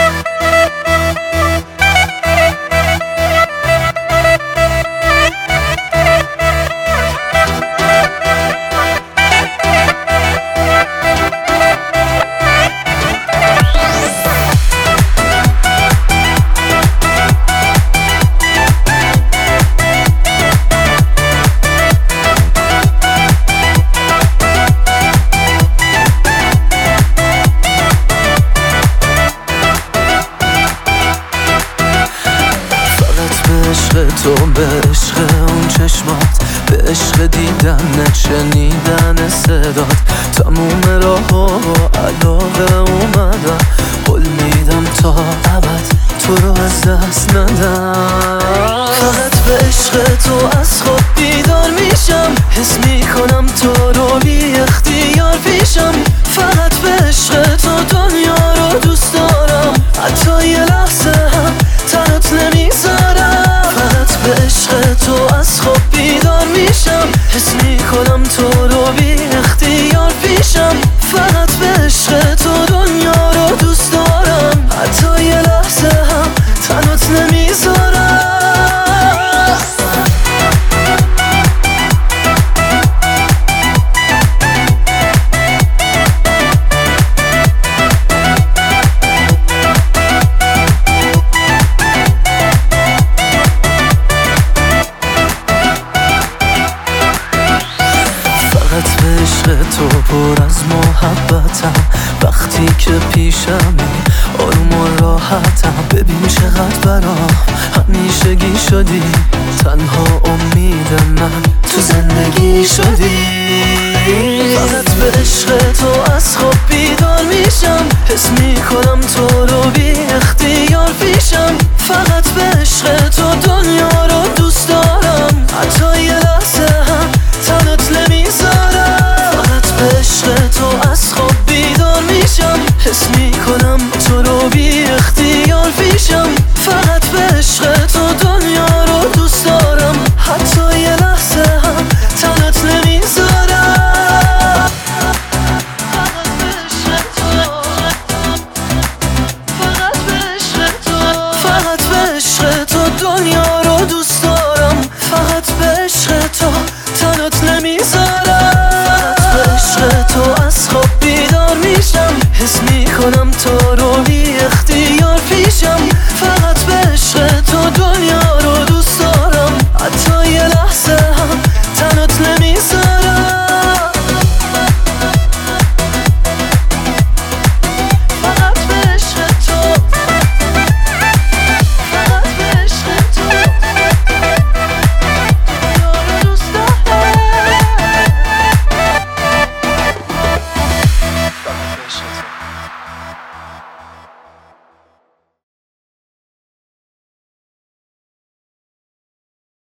تو به عشق اون چشمات، به عشق دیدن شنیدن صدات، تموم راه و علاقه اومدم، قول میدم تا ابد تو رو از دست ندم. فقط به عشق تو از خواب بیدار میشم، حس میکنم تو رو بی اختیار پیشم. فقط به عشق تو دنیا رو دوست دارم، حتی یه لحظه هم تنت نمیذارم. به عشق تو از خواب بیدار میشم، حس میکنم تو رو بی اختیار پیشم. فقط به عشق تو دنیا رو دوست دارم، حتی یه لحظه هم تنت نمیذارم. تو پر از محبتم، وقتی که پیشمی آروم و راحتم. ببین چقدر برام همیشگی شدی، تنها امید من تو زندگی شدی. فقط به عشق تو از خواب بیدار میشم، حس میکنم تو رو بی اختیار پیشم. فقط به عشق تو دنیا رو دوست دارم، حتی یه لحظه هم تنت نمیذارم. به عشق تو از خواب بیدار میشم، حس میکنم تو رو بی اختیار پیشم. فقط به عشق تو دنیا رو دوست دارم، حتی یه لحظه هم تنت نمیذارم. فقط به عشق تو، فقط به عشق تو، فقط به عشق تو دنیا رو دوست دارم. فقط به عشق تو تنت نمیذارم. تو از خواب بیدار میشم، حس میکنم تو رو